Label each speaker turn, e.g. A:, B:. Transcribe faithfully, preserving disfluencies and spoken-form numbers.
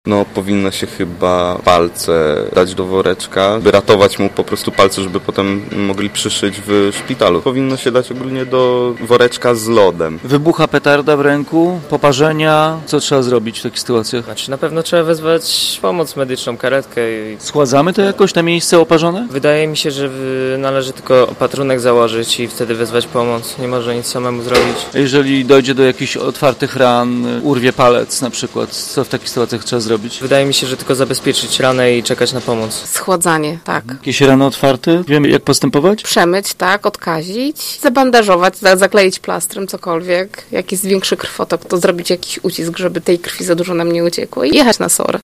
A: No, powinno się chyba palce dać do woreczka, by ratować mu po prostu palce, żeby potem mogli przyszyć w szpitalu. Powinno się dać ogólnie do woreczka z lodem.
B: Wybucha petarda w ręku, poparzenia. Co trzeba zrobić w takich sytuacjach?
C: Znaczy, na pewno trzeba wezwać pomoc medyczną, karetkę. I...
B: Schładzamy to jakoś na miejsce oparzone?
C: Wydaje mi się, że należy tylko opatrunek założyć i wtedy wezwać pomoc. Nie może nic samemu zrobić.
B: Jeżeli dojdzie do jakichś otwartych ran, urwie palec na przykład, co w takich sytuacjach trzeba zrobić?
C: Wydaje mi się, że tylko zabezpieczyć ranę i czekać na pomoc.
D: Schładzanie, tak.
B: Jakieś rany otwarte? Wiemy, jak postępować?
D: Przemyć, tak, odkazić, zabandażować, zakleić plastrem, cokolwiek. Jak jest większy krwotok, to zrobić jakiś ucisk, żeby tej krwi za dużo nam nie uciekło i jechać na S O R.